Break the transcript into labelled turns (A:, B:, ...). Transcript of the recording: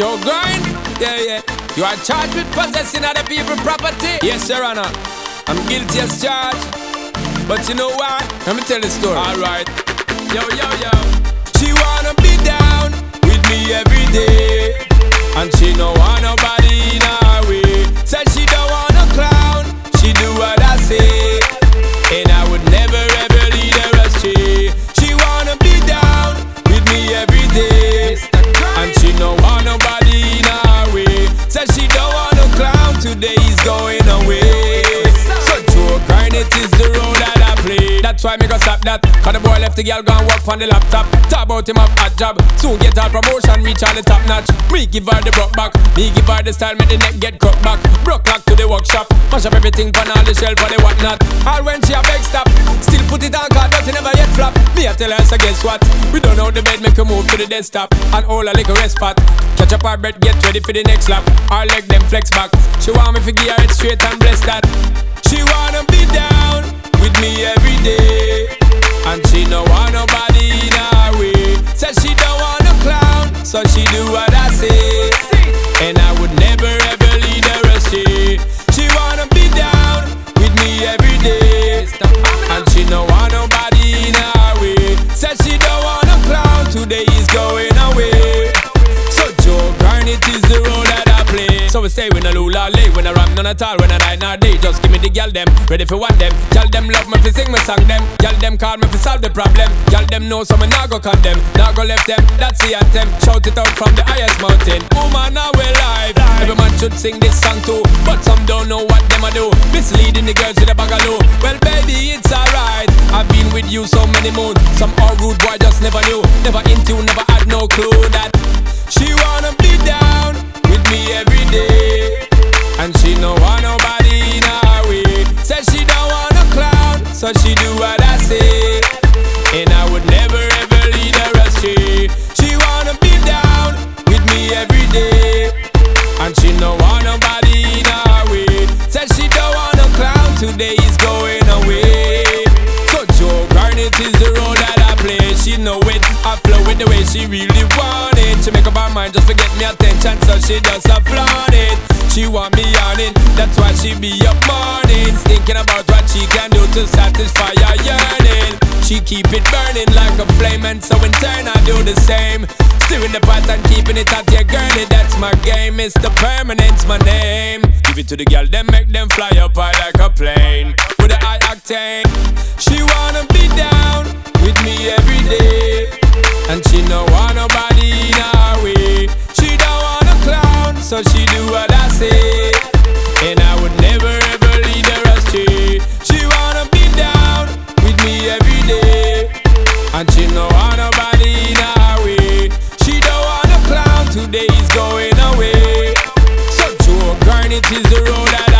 A: Joe Grind? Yeah. You are charged with possessing other people's property? Yes, Your Honor. I'm guilty as charged. But you know what? Let me tell the story. Alright. Yo. She wanna be down with me every day, and she don't want nobody in her way. Said she don't want no clown, she do what I say, and I would never ever lead her astray. She wanna be down with me every day, and she don't want nobody in her way. Said she don't want no clown, today is going away. So Joe Grind, it is the road that I play. That's why me go stop that, cause the boy left the girl gone work on the laptop. Talk about him have a job, soon get her promotion, reach all the top notch. Me give her the broke back, me give her the style, make the neck get cut back. Broke back to the workshop, mash up everything on all the shelf for the whatnot. All when she a beg stop, still put it on card but it never yet flop. Me a tell her, so guess what? We don't know the bed, make her move to the desktop and hold a little rest spot. Catch up her breath, get ready for the next lap. Her leg them flex back, she want me to give her it straight and bless that. She wanna be down with me every day, and she don't want nobody in her way. Said she don't want no clown, so she do what I say, and I would never ever lead her astray. She wanna be down with me every day, and she don't want nobody in her way. Said she don't want no clown, today is going away. So Joe Grind, it is the road that I play. So we stay when I lula lay, when I rap none at all, when I night nor day. Just give me the gal them, ready for one them. Gal them love me fi sing my song them. Gal them call me fi solve the problem. Gal them know so me nah go condemn, nah go left them. That's the anthem, shout it out from the highest mountain. Woman now we live, every man should sing this song too, but some don't know what them a do, misleading the girls with a bagalow. Well baby, it's alright, I've been with you so many moons. Some all rude boy just never knew, never in tune, never had no clue that she wanna be down with me every day, and she don't want nobody in her way. Said she don't want no clown, so she do what I say, and I would never ever lead her astray. She wanna be down with me every day, and she don't want nobody in her way. Said she don't want no clown, today is going away. So Joe Grind, it is the road that I play. She know it, I flow with the way she really want it. She make up her mind just to get me attention, so she just a flaunt it. She want me on it, that's why she be up mornings, thinking about what she can do to satisfy her yearning. She keep it burning like a flame, and so in turn I do the same. Stirring the pot and keeping it hot, yeah girlie, that's my game. Mr. Permanent's my name. Give it to the girl, then make them fly up high like a plane with a high octane. She wanna be down with me every day, and she don't want nobody in her way. She don't want a clown, so she do what I say, and I would never ever lead her astray. She wanna be down with me every day, and she don't want nobody in her way. She don't want a clown, today is going away. So Joe Grind, it is the road that